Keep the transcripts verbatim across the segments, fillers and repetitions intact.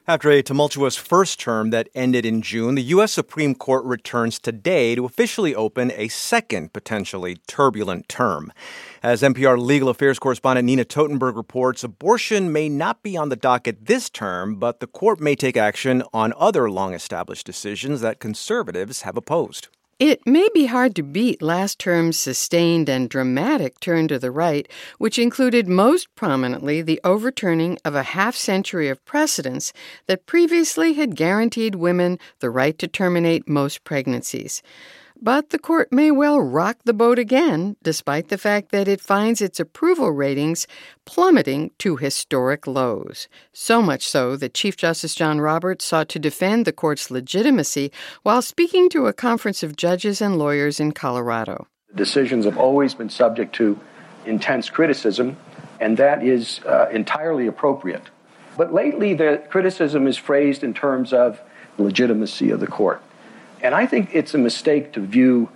After a tumultuous first term that ended in June, the U S Supreme Court returns today to officially open a second potentially turbulent term. As N P R legal affairs correspondent Nina Totenberg reports, abortion may not be on the docket this term, but the court may take action on other long-established decisions that conservatives have opposed. It may be hard to beat last term's sustained and dramatic turn to the right, which included most prominently the overturning of a half-century of precedents that previously had guaranteed women the right to terminate most pregnancies. But the court may well rock the boat again, despite the fact that it finds its approval ratings plummeting to historic lows. So much so that Chief Justice John Roberts sought to defend the court's legitimacy while speaking to a conference of judges and lawyers in Colorado. Decisions have always been subject to intense criticism, and that is uh, entirely appropriate. But lately, the criticism is phrased in terms of legitimacy of the court. And I think it's a mistake to view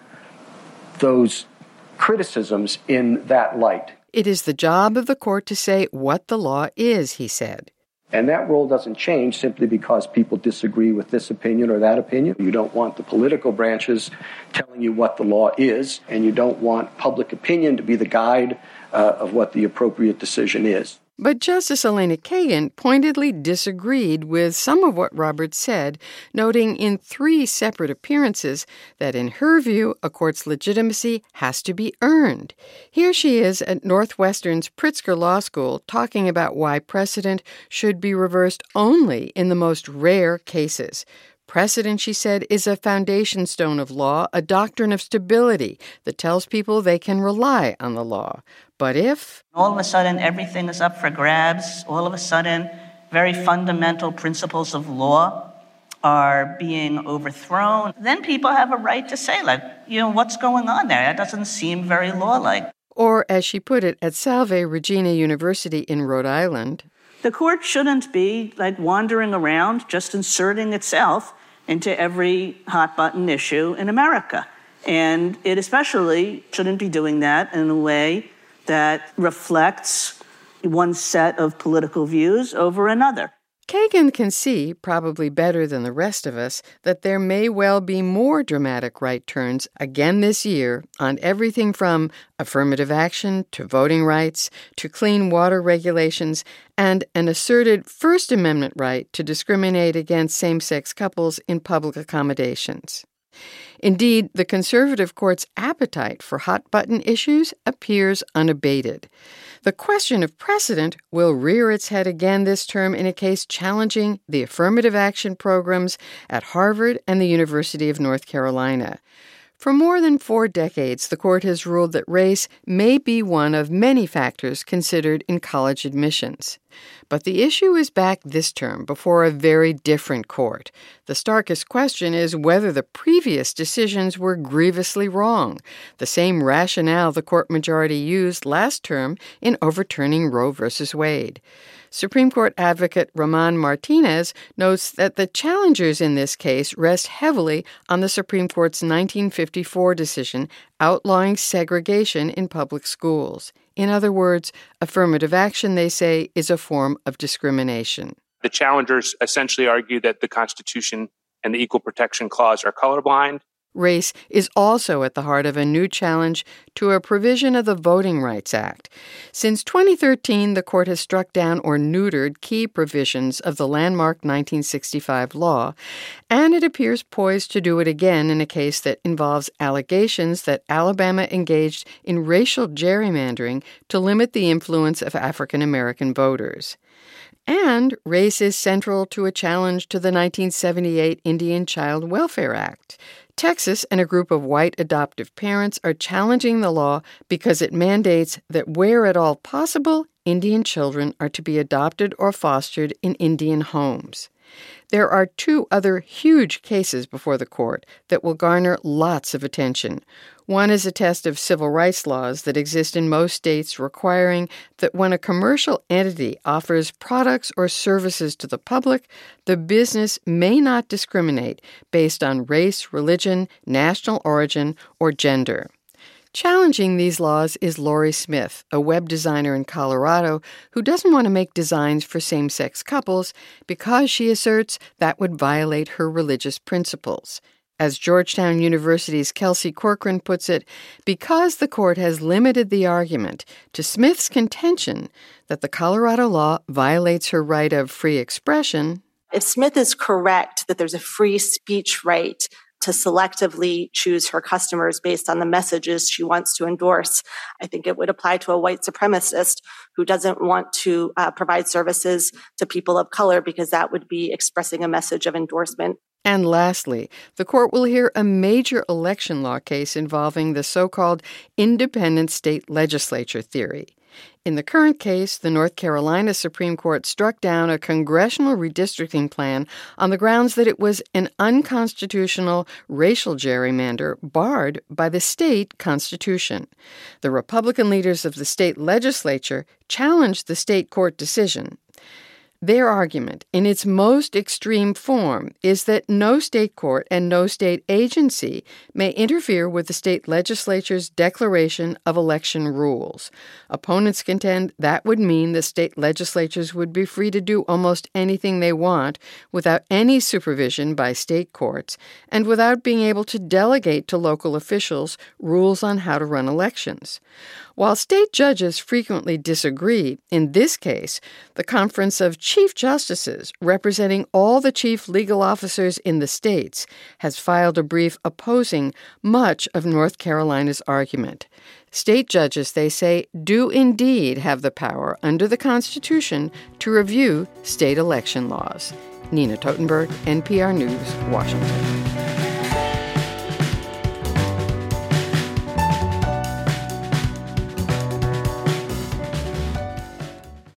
those criticisms in that light. It is the job of the court to say what the law is, he said. And that role doesn't change simply because people disagree with this opinion or that opinion. You don't want the political branches telling you what the law is, and you don't want public opinion to be the guide uh, of what the appropriate decision is. But Justice Elena Kagan pointedly disagreed with some of what Roberts said, noting in three separate appearances that in her view, a court's legitimacy has to be earned. Here she is at Northwestern's Pritzker Law School talking about why precedent should be reversed only in the most rare cases. Precedent, she said, is a foundation stone of law, a doctrine of stability that tells people they can rely on the law. But if all of a sudden everything is up for grabs, all of a sudden very fundamental principles of law are being overthrown, then people have a right to say, like, you know, what's going on there? That doesn't seem very law-like. Or, as she put it, at Salve Regina University in Rhode Island, the court shouldn't be like wandering around just inserting itself into every hot-button issue in America. And it especially shouldn't be doing that in a way that reflects one set of political views over another. Kagan can see, probably better than the rest of us, that there may well be more dramatic right turns again this year on everything from affirmative action to voting rights to clean water regulations and an asserted First Amendment right to discriminate against same-sex couples in public accommodations. Indeed, the conservative court's appetite for hot-button issues appears unabated. The question of precedent will rear its head again this term in a case challenging the affirmative action programs at Harvard and the University of North Carolina. For more than four decades, the court has ruled that race may be one of many factors considered in college admissions. But the issue is back this term before a very different court. The starkest question is whether the previous decisions were grievously wrong, the same rationale the court majority used last term in overturning Roe v. Wade. Supreme Court advocate Roman Martinez notes that the challengers in this case rest heavily on the Supreme Court's nineteen fifty-four decision outlawing segregation in public schools. In other words, affirmative action, they say, is a form of discrimination. The challengers essentially argue that the Constitution and the Equal Protection Clause are colorblind. Race is also at the heart of a new challenge to a provision of the Voting Rights Act. Since twenty thirteen, the court has struck down or neutered key provisions of the landmark nineteen sixty-five law, and it appears poised to do it again in a case that involves allegations that Alabama engaged in racial gerrymandering to limit the influence of African American voters. And race is central to a challenge to the nineteen seventy-eight Indian Child Welfare Act. Texas and a group of white adoptive parents are challenging the law because it mandates that where at all possible, Indian children are to be adopted or fostered in Indian homes. There are two other huge cases before the court that will garner lots of attention. One is a test of civil rights laws that exist in most states requiring that when a commercial entity offers products or services to the public, the business may not discriminate based on race, religion, national origin, or gender. Challenging these laws is Lori Smith, a web designer in Colorado who doesn't want to make designs for same-sex couples because, she asserts, that would violate her religious principles. As Georgetown University's Kelsey Corcoran puts it, because the court has limited the argument to Smith's contention that the Colorado law violates her right of free expression. If Smith is correct that there's a free speech right to selectively choose her customers based on the messages she wants to endorse, I think it would apply to a white supremacist who doesn't want to uh, provide services to people of color because that would be expressing a message of endorsement. And lastly, the court will hear a major election law case involving the so-called independent state legislature theory. In the current case, the North Carolina Supreme Court struck down a congressional redistricting plan on the grounds that it was an unconstitutional racial gerrymander barred by the state constitution. The Republican leaders of the state legislature challenged the state court decision. Their argument, in its most extreme form, is that no state court and no state agency may interfere with the state legislature's declaration of election rules. Opponents contend that would mean the state legislatures would be free to do almost anything they want without any supervision by state courts and without being able to delegate to local officials rules on how to run elections. While state judges frequently disagree, in this case, the Conference of Chief Justices, representing all the chief legal officers in the states, has filed a brief opposing much of North Carolina's argument. State judges, they say, do indeed have the power under the Constitution to review state election laws. Nina Totenberg, N P R News, Washington.